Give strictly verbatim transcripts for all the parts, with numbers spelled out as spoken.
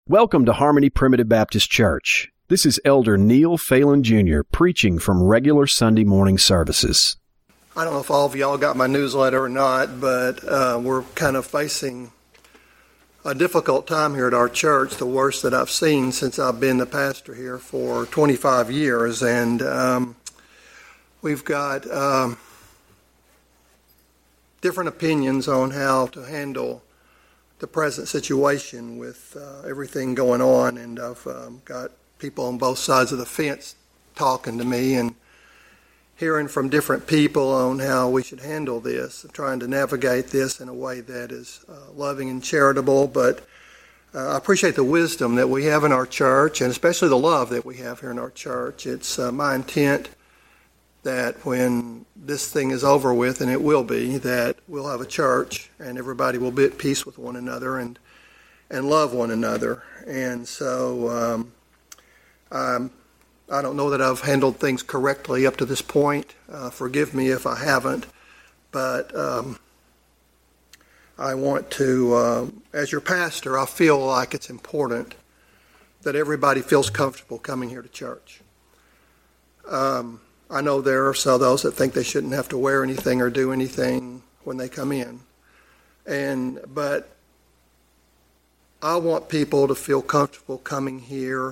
Welcome to Harmony Primitive Baptist Church. This is Elder Neil Phelan Junior preaching from regular Sunday morning services. I don't know if all of y'all got my newsletter or not, but uh, we're kind of facing a difficult time here at our church, the worst that I've seen since I've been the pastor here for twenty-five years. And um, we've got um, different opinions on how to handle the present situation with uh, everything going on, and I've um, got people on both sides of the fence talking to me and hearing from different people on how we should handle this, trying to navigate this in a way that is uh, loving and charitable. But uh, I appreciate the wisdom that we have in our church, and especially the love that we have here in our church. It's uh, my intent that when this thing is over with, and it will be, that we'll have a church and everybody will be at peace with one another and and love one another. And so um, I'm, I don't know that I've handled things correctly up to this point. Uh, forgive me if I haven't, but um, I want to, uh, as your pastor, I feel like it's important that everybody feels comfortable coming here to church. Um, I know there are some those that think they shouldn't have to wear anything or do anything when they come in. And but I want people to feel comfortable coming here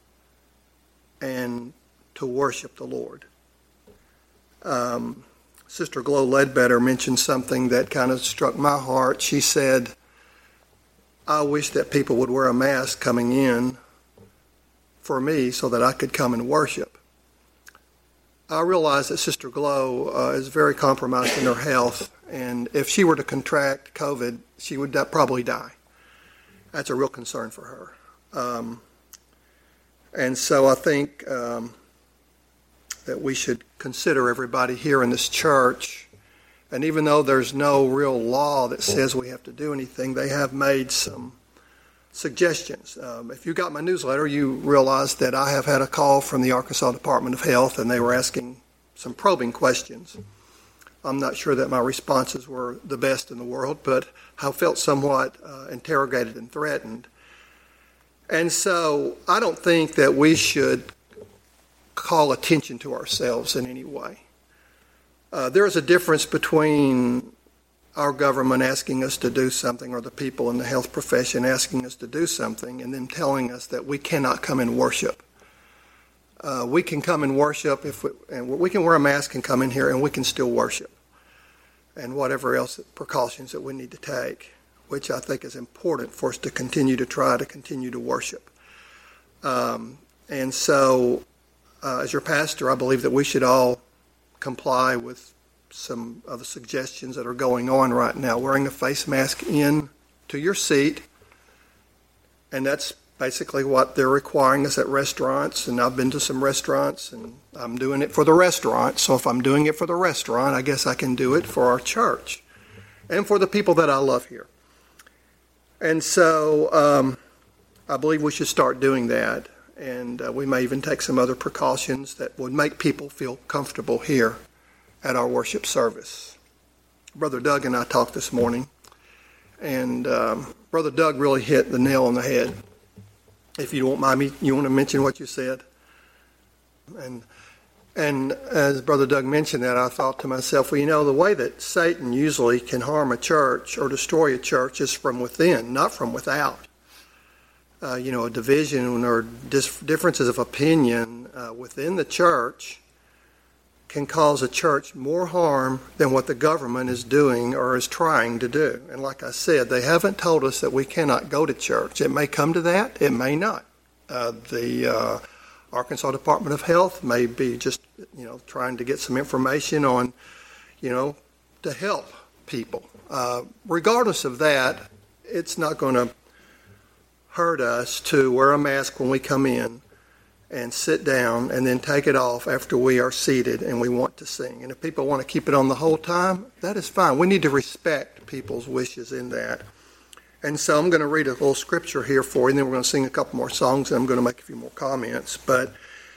and to worship the Lord. Um, Sister Glow Ledbetter mentioned something that kind of struck my heart. She said, I wish that people would wear a mask coming in for me so that I could come and worship. I realize that Sister Glow uh, is very compromised in her health, and if she were to contract COVID, she would probably die. That's a real concern for her. Um, and so I think um, that we should consider everybody here in this church, and even though there's no real law that says we have to do anything, they have made some suggestions. Um, if you got my newsletter, you realize that I have had a call from the Arkansas Department of Health, and they were asking some probing questions. I'm not sure that my responses were the best in the world, but I felt somewhat uh, interrogated and threatened. And so I don't think that we should call attention to ourselves in any way. Uh, there is a difference between our government asking us to do something, or the people in the health profession asking us to do something, and then telling us that we cannot come and worship. Uh, we can come and worship, if we, and we can wear a mask and come in here, and we can still worship, and whatever else precautions that we need to take, which I think is important for us to continue to try to continue to worship. Um, and so, uh, as your pastor, I believe that we should all comply with some of the suggestions that are going on right now. Wearing a face mask in to your seat, and that's basically what they're requiring us at restaurants. And I've been to some restaurants, and I'm doing it for the restaurant. So if I'm doing it for the restaurant, I guess I can do it for our church and for the people that I love here. And so um, I believe we should start doing that, and uh, we may even take some other precautions that would make people feel comfortable here at our worship service. Brother Doug and I talked this morning, and um, Brother Doug really hit the nail on the head. If you don't mind me, you want to mention what you said? And and as Brother Doug mentioned that, I thought to myself, well, you know, the way that Satan usually can harm a church or destroy a church is from within, not from without. Uh, you know, a division or dis- differences of opinion uh, within the church can cause a church more harm than what the government is doing or is trying to do. And like I said, they haven't told us that we cannot go to church. It may come to that. It may not. Uh, the uh, Arkansas Department of Health may be just, you know, trying to get some information on, you know, to help people. Uh, regardless of that, it's not going to hurt us to wear a mask when we come in and sit down and then take it off after we are seated and we want to sing. And if people want to keep it on the whole time, that is fine. We need to respect people's wishes in that. And so I'm going to read a little scripture here for you, and then we're going to sing a couple more songs, and I'm going to make a few more comments. But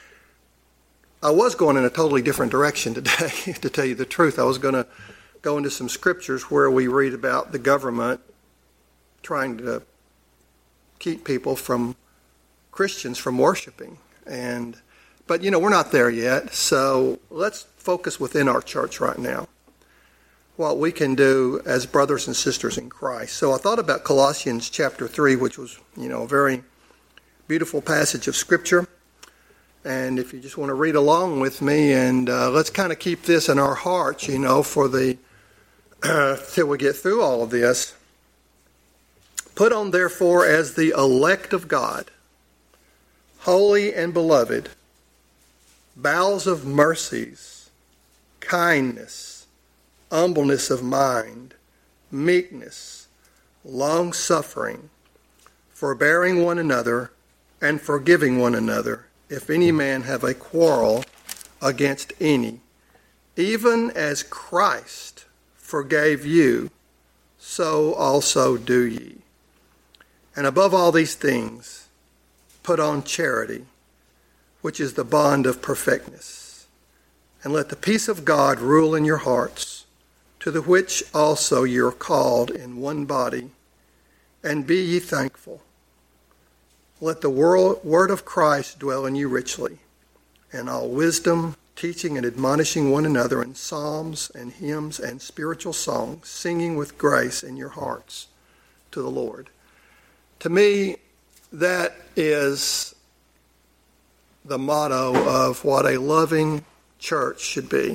I was going in a totally different direction today, to tell you the truth. I was going to go into some scriptures where we read about the government trying to keep people from, Christians from worshiping. And, but, you know, we're not there yet, so let's focus within our church right now, what we can do as brothers and sisters in Christ. So I thought about Colossians chapter three, which was, you know, a very beautiful passage of Scripture. And if you just want to read along with me, and uh, let's kind of keep this in our hearts, you know, for the, uh, till we get through all of this. Put on, therefore, as the elect of God, holy and beloved, bowels of mercies, kindness, humbleness of mind, meekness, long-suffering, forbearing one another, and forgiving one another, if any man have a quarrel against any, even as Christ forgave you, so also do ye. And above all these things, put on charity, which is the bond of perfectness. And let the peace of God rule in your hearts, to the which also ye are called in one body, and be ye thankful. Let the word of Christ dwell in you richly, and all wisdom, teaching and admonishing one another in psalms and hymns and spiritual songs, singing with grace in your hearts to the Lord. To me, that is the motto of what a loving church should be.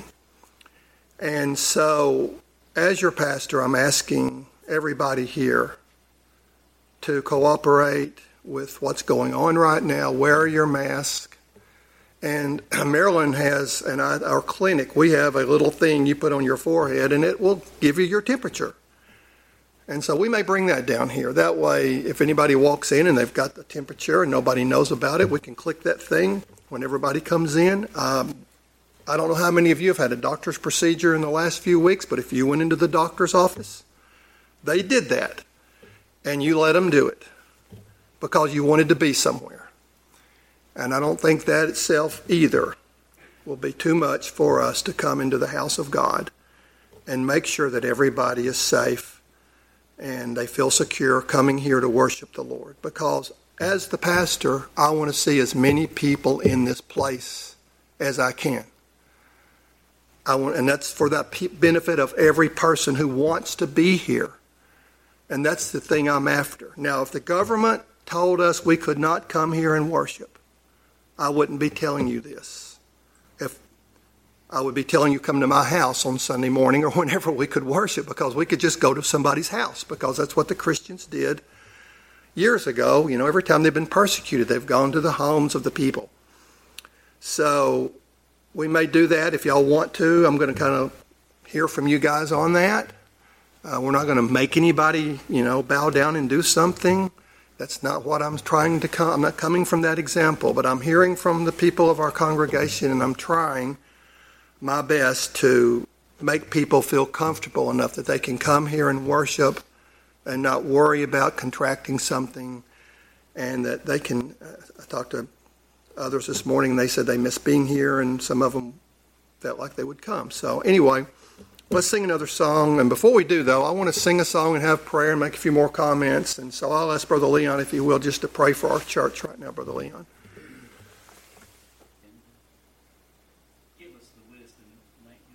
And so, as your pastor, I'm asking everybody here to cooperate with what's going on right now. Wear your mask. And Maryland has, and I, our clinic, we have a little thing you put on your forehead, and it will give you your temperature. And so we may bring that down here. That way, if anybody walks in and they've got the temperature and nobody knows about it, we can click that thing when everybody comes in. Um, I don't know how many of you have had a doctor's procedure in the last few weeks, but if you went into the doctor's office, they did that, and you let them do it because you wanted to be somewhere. And I don't think that itself either will be too much for us to come into the house of God and make sure that everybody is safe and they feel secure coming here to worship the Lord. Because as the pastor, I want to see as many people in this place as I can. I want, and that's for the benefit of every person who wants to be here. And that's the thing I'm after. Now, if the government told us we could not come here and worship, I wouldn't be telling you this. If I would be telling you come to my house on Sunday morning or whenever we could worship, because we could just go to somebody's house, because that's what the Christians did years ago. You know, every time they've been persecuted, they've gone to the homes of the people. So we may do that if y'all want to. I'm going to kind of hear from you guys on that. Uh, we're not going to make anybody, you know, bow down and do something. That's not what I'm trying to come. I'm not coming from that example, but I'm hearing from the people of our congregation, and I'm trying my best to make people feel comfortable enough that they can come here and worship and not worry about contracting something, and that they can. Uh, I talked to others this morning, and they said they miss being here, and some of them felt like they would come. So anyway, let's sing another song. And before we do, though, I want to sing a song and have prayer and make a few more comments. And so I'll ask Brother Leon, if you will, just to pray for our church right now, Brother Leon. Give us the wisdom to make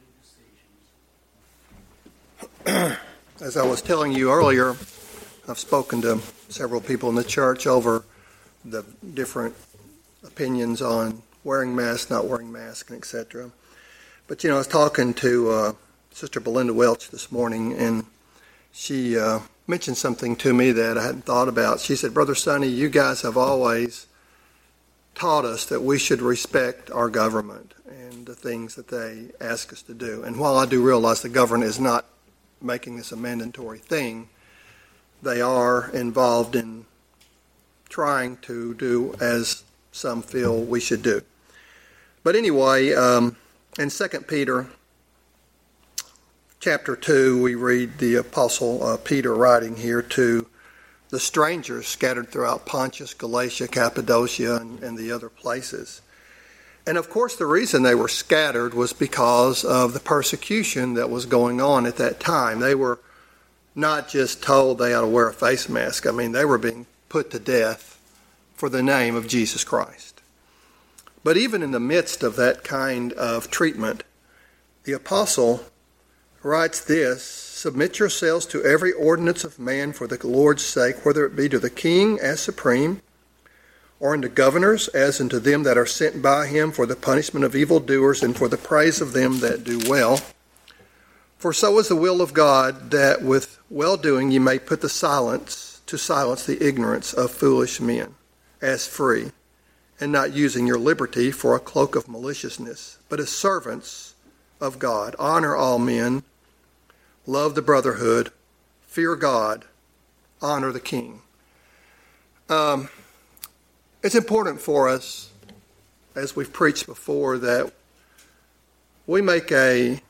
good decisions. As I was telling you earlier, I've spoken to several people in the church over the different opinions on wearing masks, not wearing masks, and et cetera. But, you know, I was talking to uh, Sister Belinda Welch this morning, and she uh, mentioned something to me that I hadn't thought about. She said, Brother Sonny, you guys have always taught us that we should respect our government and the things that they ask us to do. And while I do realize the government is not making this a mandatory thing, they are involved in trying to do as some feel we should do. But anyway, um, in Second Peter chapter two, we read the Apostle uh, Peter writing here to the strangers scattered throughout Pontus, Galatia, Cappadocia, and, and the other places. And of course, the reason they were scattered was because of the persecution that was going on at that time. They were not just told they ought to wear a face mask. I mean, they were being put to death for the name of Jesus Christ. But even in the midst of that kind of treatment, the apostle writes this: submit yourselves to every ordinance of man for the Lord's sake, whether it be to the king as supreme, or unto governors as unto them that are sent by him for the punishment of evildoers and for the praise of them that do well. For so is the will of God, that with well-doing ye may put the silence to silence the ignorance of foolish men, as free, and not using your liberty for a cloak of maliciousness, but as servants of God. Honor all men, love the brotherhood, fear God, honor the king. Um, it's important for us, as we've preached before, that we make a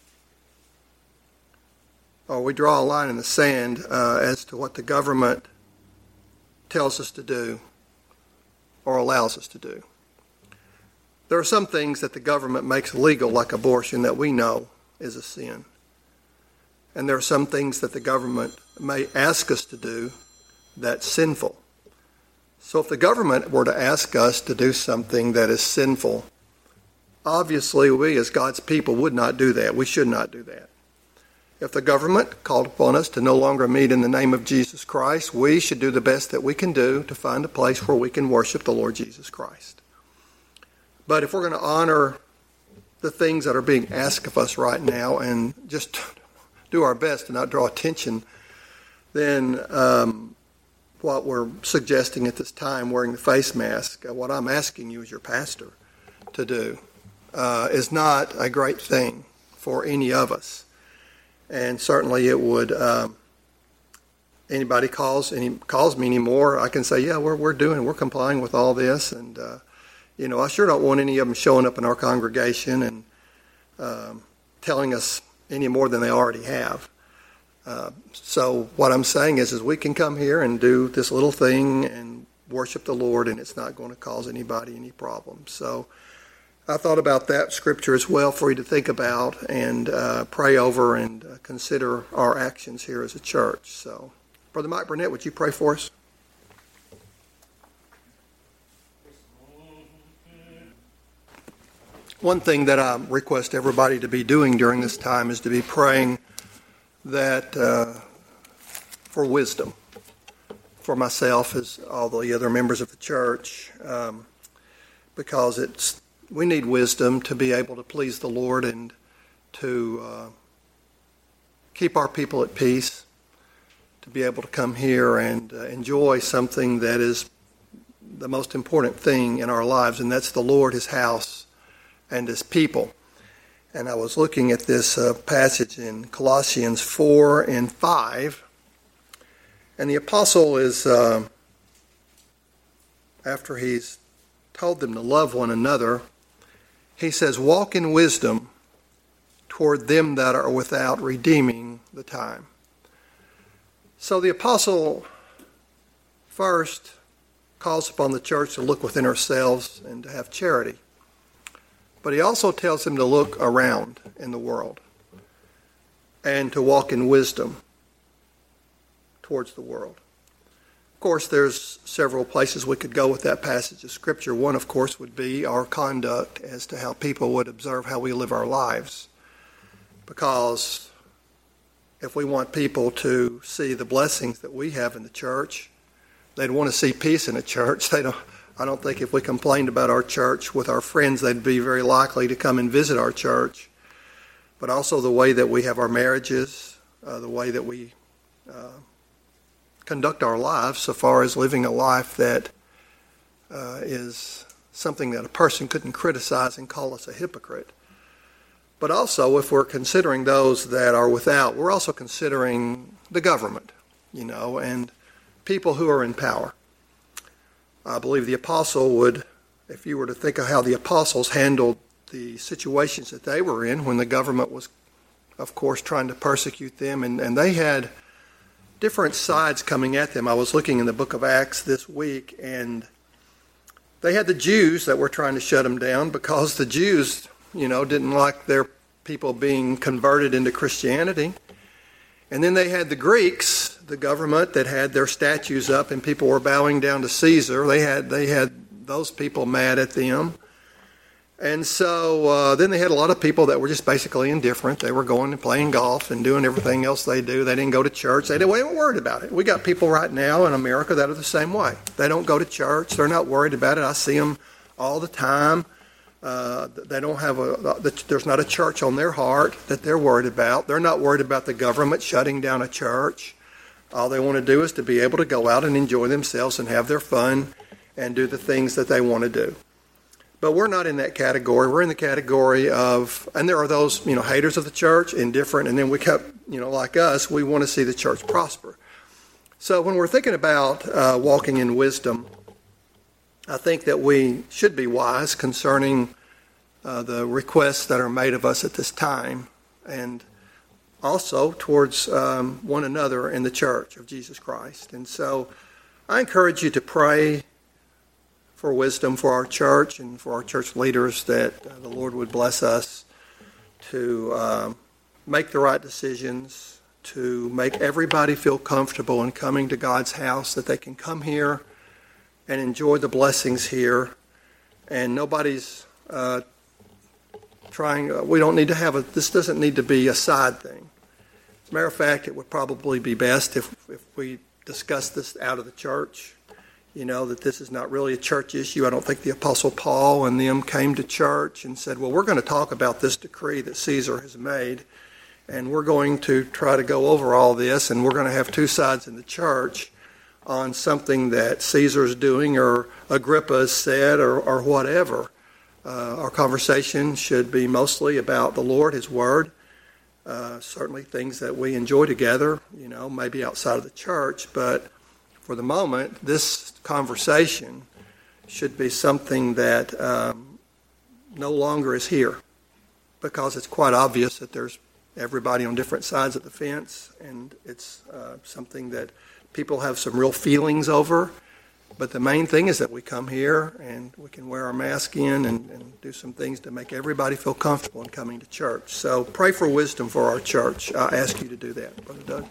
or we draw a line in the sand uh, as to what the government tells us to do or allows us to do. There are some things that the government makes legal, like abortion, that we know is a sin. And there are some things that the government may ask us to do that's sinful. So if the government were to ask us to do something that is sinful, obviously we as God's people would not do that. We should not do that. If the government called upon us to no longer meet in the name of Jesus Christ, we should do the best that we can do to find a place where we can worship the Lord Jesus Christ. But if we're going to honor the things that are being asked of us right now and just do our best to not draw attention, then um, what we're suggesting at this time, wearing the face mask, uh, what I'm asking you as your pastor to do, uh, is not a great thing for any of us. And certainly it would, um, anybody calls any calls me anymore, I can say, yeah, we're we're doing, we're complying with all this. And, uh, you know, I sure don't want any of them showing up in our congregation and um, telling us any more than they already have. Uh, so what I'm saying is, is we can come here and do this little thing and worship the Lord, and it's not going to cause anybody any problems. So I thought about that scripture as well for you to think about and uh, pray over and uh, consider our actions here as a church. So, Brother Mike Burnett, would you pray for us? One thing that I request everybody to be doing during this time is to be praying that uh, for wisdom for myself as all the other members of the church, um, because it's we need wisdom to be able to please the Lord and to uh, keep our people at peace, to be able to come here and uh, enjoy something that is the most important thing in our lives, and that's the Lord, His house, and His people. And I was looking at this uh, passage in Colossians four and five, and the apostle is, uh, after he's told them to love one another, he says, walk in wisdom toward them that are without, redeeming the time. So the apostle first calls upon the church to look within ourselves and to have charity. But he also tells them to look around in the world and to walk in wisdom towards the world. Of course, there's several places we could go with that passage of Scripture. One, of course, would be our conduct as to how people would observe how we live our lives. Because if we want people to see the blessings that we have in the church, they'd want to see peace in the church. They don't. I don't think if we complained about our church with our friends, they'd be very likely to come and visit our church. But also the way that we have our marriages, uh, the way that we uh, conduct our lives, so far as living a life that uh, is something that a person couldn't criticize and call us a hypocrite. But also, if we're considering those that are without, we're also considering the government, you know, and people who are in power. I believe the apostle would, if you were to think of how the apostles handled the situations that they were in when the government was, of course, trying to persecute them, and, and they had different sides coming at them. I was looking in the book of Acts this week, and they had the Jews that were trying to shut them down because the Jews, you know, didn't like their people being converted into Christianity. And then they had the Greeks, the government that had their statues up and people were bowing down to Caesar. They had they had those people mad at them. And so uh, then they had a lot of people that were just basically indifferent. They were going and playing golf and doing everything else they do. They didn't go to church. They, didn't, they weren't worried about it. We got people right now in America that are the same way. They don't go to church. They're not worried about it. I see them all the time. Uh, they don't have a, there's not a church on their heart that they're worried about. They're not worried about the government shutting down a church. All they want to do is to be able to go out and enjoy themselves and have their fun and do the things that they want to do. But we're not in that category. We're in the category of, and there are those, you know, haters of the church, indifferent, and then we kept, you know, like us, we want to see the church prosper. So when we're thinking about uh, walking in wisdom, I think that we should be wise concerning uh, the requests that are made of us at this time, and also towards um, one another in the church of Jesus Christ. And so I encourage you to pray for wisdom for our church and for our church leaders, that uh, the Lord would bless us to um, make the right decisions, to make everybody feel comfortable in coming to God's house, that they can come here and enjoy the blessings here. And nobody's uh, trying, uh, we don't need to have a, this doesn't need to be a side thing. As a matter of fact, it would probably be best if, if we discuss this out of the church. You know, that this is not really a church issue. I don't think the Apostle Paul and them came to church and said, well, we're going to talk about this decree that Caesar has made, and we're going to try to go over all this, and we're going to have two sides in the church on something that Caesar's doing or Agrippa said or, or whatever. Uh, our conversation should be mostly about the Lord, His Word, uh, certainly things that we enjoy together, you know, maybe outside of the church, but for the moment, this conversation should be something that um, no longer is here, because it's quite obvious that there's everybody on different sides of the fence, and it's uh, something that people have some real feelings over. But the main thing is that we come here and we can wear our mask in and, and do some things to make everybody feel comfortable in coming to church. So pray for wisdom for our church. I ask you to do that, Brother Doug.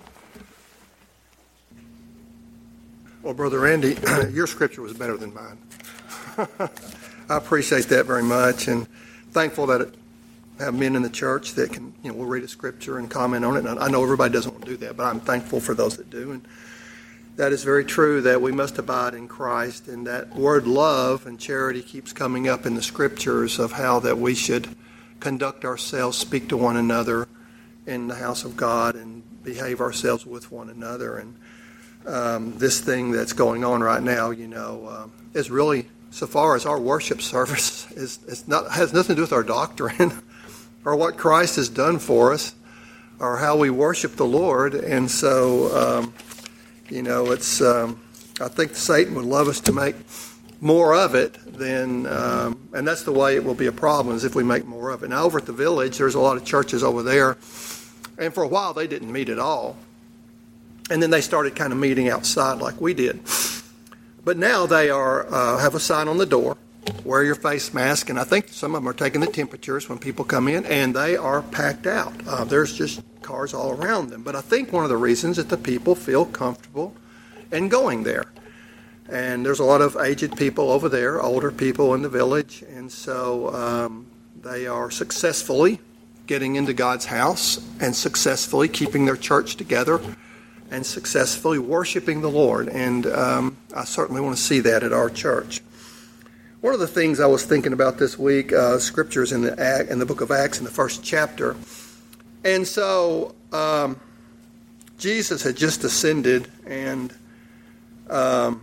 Well, Brother Randy, your scripture was better than mine. I appreciate that very much, and thankful that it have men in the church that can, you know, will read a scripture and comment on it. And I know everybody doesn't want to do that, but I'm thankful for those that do. And that is very true, that we must abide in Christ, and that word love and charity keeps coming up in the scriptures of how that we should conduct ourselves, speak to one another in the house of God, and behave ourselves with one another. And Um, this thing that's going on right now, you know, um, is really, so far as our worship service, is, is not has nothing to do with our doctrine or what Christ has done for us or how we worship the Lord. And so, um, you know, it's, um, I think Satan would love us to make more of it than, um, and that's the way it will be a problem, is if we make more of it. Now, over at the Village, there's a lot of churches over there, and for a while they didn't meet at all. And then they started kind of meeting outside like we did. But now they are uh, have a sign on the door, wear your face mask, and I think some of them are taking the temperatures when people come in, and they are packed out. Uh, there's just cars all around them. But I think one of the reasons is that the people feel comfortable in going there. And there's a lot of aged people over there, older people in the Village, and so um, they are successfully getting into God's house and successfully keeping their church together and successfully worshiping the Lord. And um, I certainly want to see that at our church. One of the things I was thinking about this week, uh, scriptures in the Act, in the book of Acts in the first chapter. And so um, Jesus had just ascended, and um,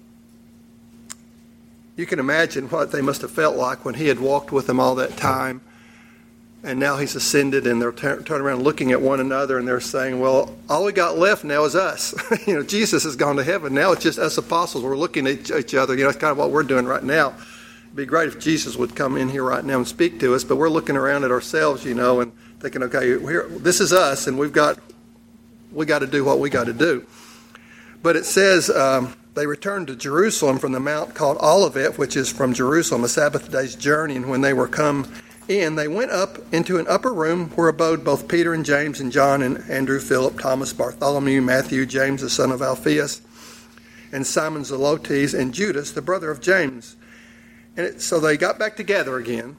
you can imagine what they must have felt like when he had walked with them all that time. And now he's ascended, and they're t- turning around looking at one another, and they're saying, well, all we got left now is us. you know, Jesus has gone to heaven. Now it's just us apostles. We're looking at each other. You know, it's kind of what we're doing right now. It'd be great if Jesus would come in here right now and speak to us, but we're looking around at ourselves, you know, and thinking, okay, here, this is us, and we've got, we got to do what we got to do. But it says um, they returned to Jerusalem from the mount called Olivet, which is from Jerusalem, a Sabbath day's journey, and when they were come in, they went up into an upper room where abode both Peter and James and John and Andrew, Philip, Thomas, Bartholomew, Matthew, James the son of Alphaeus, and Simon Zelotes, and Judas, the brother of James. And it, so they got back together again.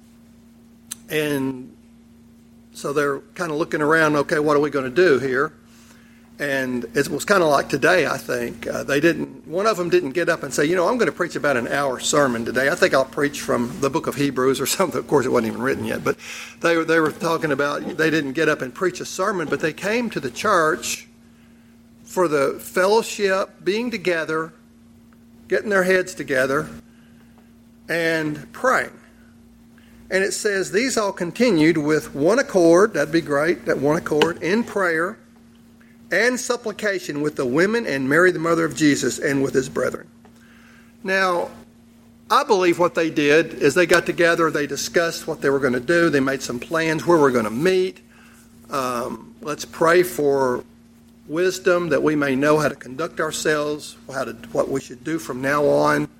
And so they're kind of looking around, okay, what are we going to do here? And it was kind of like today, I think. Uh, they didn't. One of them didn't get up and say, you know, I'm going to preach about an hour sermon today. I think I'll preach from the book of Hebrews or something. Of course, it wasn't even written yet. But they were, they were talking about, they didn't get up and preach a sermon, but they came to the church for the fellowship, being together, getting their heads together, and praying. And it says, these all continued with one accord, that'd be great, that one accord, in prayer and supplication with the women and Mary, the mother of Jesus, and with his brethren. Now, I believe what they did is they got together, they discussed what they were going to do, they made some plans where we're going to meet. Um, let's pray for wisdom that we may know how to conduct ourselves, how to, what we should do from now on.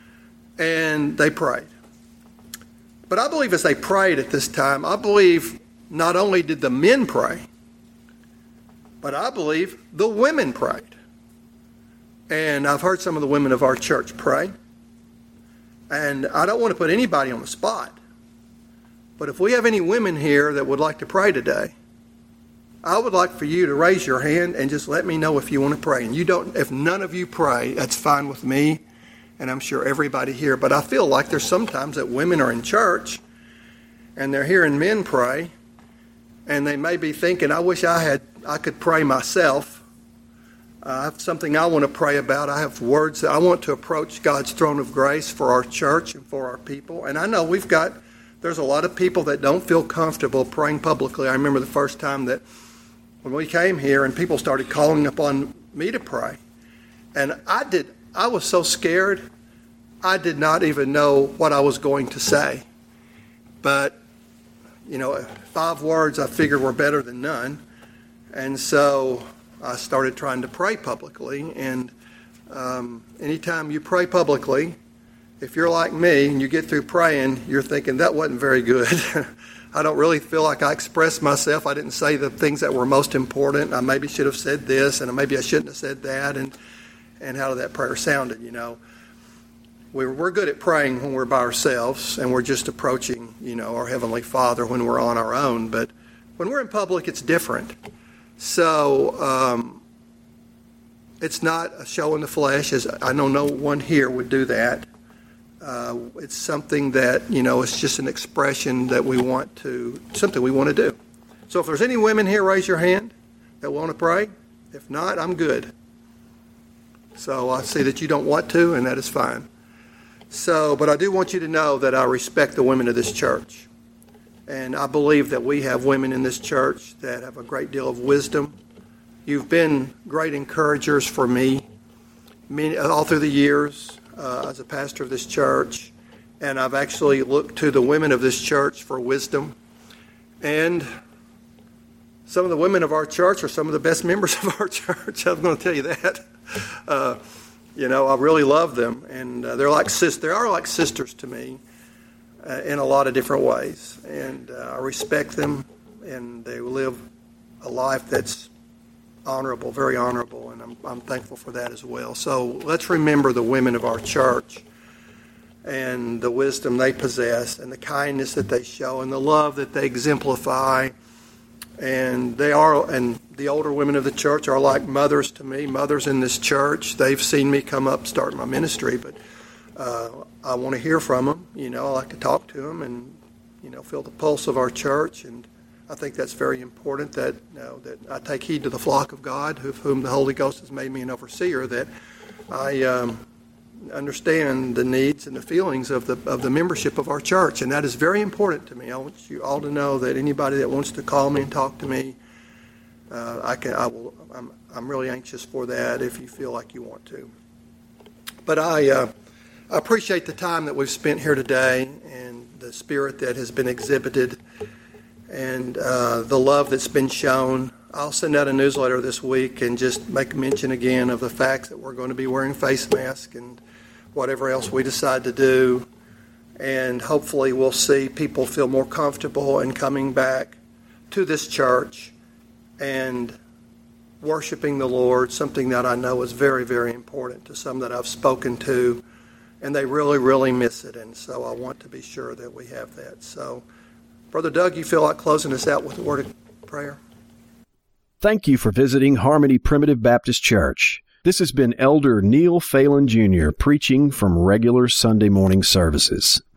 And they prayed. But I believe as they prayed at this time, I believe not only did the men pray, but I believe the women prayed. And I've heard some of the women of our church pray. And I don't want to put anybody on the spot. But if we have any women here that would like to pray today, I would like for you to raise your hand and just let me know if you want to pray. And you don't, if none of you pray, that's fine with me. And I'm sure everybody here. But I feel like there's sometimes that women are in church and they're hearing men pray. And they may be thinking, I wish I had, I could pray myself. Uh, I have something I want to pray about. I have words that I want to approach God's throne of grace for our church and for our people. And I know we've got, there's a lot of people that don't feel comfortable praying publicly. I remember the first time that when we came here and people started calling upon me to pray. And I did, I was so scared, I did not even know what I was going to say. But you know, five words I figured were better than none. And so I started trying to pray publicly. And um, anytime you pray publicly, if you're like me and you get through praying, you're thinking, that wasn't very good. I don't really feel like I expressed myself. I didn't say the things that were most important. I maybe should have said this, and maybe I shouldn't have said that. And, and how that prayer sounded, you know. We're, we're good at praying when we're by ourselves and we're just approaching, you know, our Heavenly Father when we're on our own. But when we're in public, it's different. So um, it's not a show in the flesh, as I know no one here would do that. Uh, it's something that, you know, it's just an expression that we want to, something we want to do. So if there's any women here, raise your hand that want to pray. If not, I'm good. So I see that you don't want to, and that is fine. So, but I do want you to know that I respect the women of this church. And I believe that we have women in this church that have a great deal of wisdom. You've been great encouragers for me many, all through the years uh, as a pastor of this church. And I've actually looked to the women of this church for wisdom. And some of the women of our church are some of the best members of our church. I'm going to tell you that. Uh, You know, I really love them, and uh, they're like sis- they are like sisters to me uh, in a lot of different ways. And uh, I respect them, and they live a life that's honorable, very honorable, and I'm, I'm thankful for that as well. So let's remember the women of our church and the wisdom they possess and the kindness that they show and the love that they exemplify. And they are, and the older women of the church are like mothers to me, mothers in this church. They've seen me come up, start my ministry, but uh, I want to hear from them. You know, I like to talk to them and, you know, feel the pulse of our church. And I think that's very important that, you know, that I take heed to the flock of God, of whom the Holy Ghost has made me an overseer, that I um, understand the needs and the feelings of the of the membership of our church, and that is very important to me. I want you all to know that anybody that wants to call me and talk to me, uh, I can. I will. I'm. I'm really anxious for that. If you feel like you want to, but I, uh, I appreciate the time that we've spent here today and the spirit that has been exhibited and uh, the love that's been shown. I'll send out a newsletter this week and just make mention again of the facts that we're going to be wearing face masks and whatever else we decide to do. And hopefully we'll see people feel more comfortable in coming back to this church and worshiping the Lord, something that I know is very, very important to some that I've spoken to, and they really, really miss it. And so I want to be sure that we have that. So, Brother Doug, you feel like closing us out with a word of prayer? Thank you for visiting Harmony Primitive Baptist Church. This has been Elder Neil Phelan Junior preaching from regular Sunday morning services.